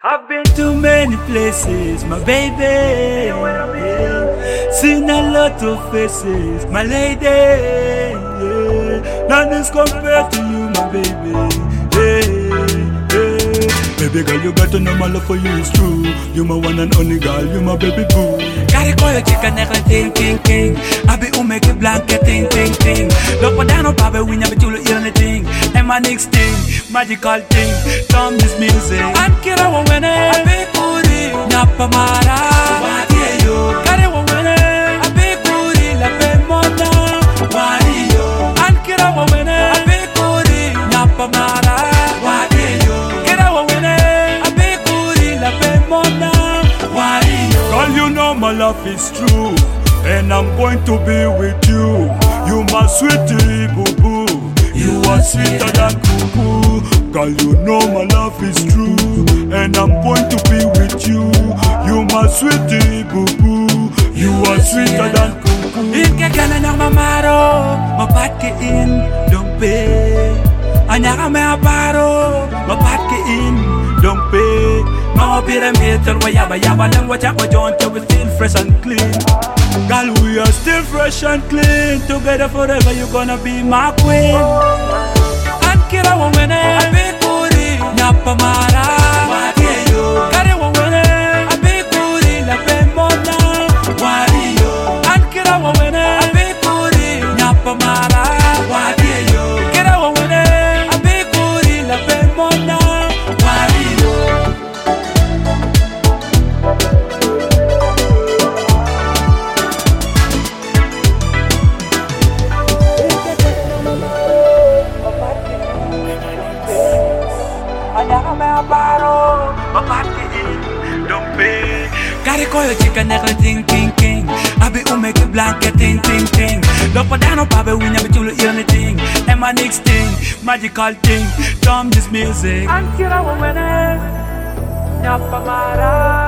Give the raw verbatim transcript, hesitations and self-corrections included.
I've been to many places, my baby. Yeah. Seen a lot of faces, my lady. Yeah. None is compared to you, my baby. Yeah. Yeah. Baby girl, you got to know my love for you is true. You my one and only girl, you my baby boo. Gotta call your chicken, neck ting ting ting. I be who make it blanket ting ting ting. Look what down on Papa, we never do anything. And my next thing, magical thing, Tom this music. And kira wa wene, I be puri, nyapa mara. Wadi yo, kare wa wene, I be puri, la pe mona. Wadi yo, and kira wa wene, I be puri, nyapa mara. Wadi yo, kira wa wene, I be puri, la pe mona. Wadi yo. Girl, you know my love is true, and I'm going to be with you. You my sweetie boo boo. You are sweeter than cuckoo. Girl, you know my love is true, and I'm going to be with you. You my sweetie boo boo. You are sweeter than cuckoo. Inke kana nang mamaro, mapatke in, don't pay. Anyaka me aparo, mapatke in, don't pay. Mama pyramid, wayaba yaba lang wachak wajon till we still fresh and clean. Girl, we are still fresh and clean. Together forever, you're gonna be my queen. And kira wa wene, abi kuri, nyapa mara. Wadi yo, kare wa wene, abi kuri, la pe mona. Wadi yo, and kira wa wene, abi kuri, nyapa mara. Wadi yo, kira wa wene, abi kuri, la pe mona. Wadi yo. Gotta call your chicken, neck ting ting ting. I be who make it blanket ting ting ting. Look for down on Papa, we never do anything. And my next thing, magical thing, Tom this music. And kira wa wene, nyapa mara.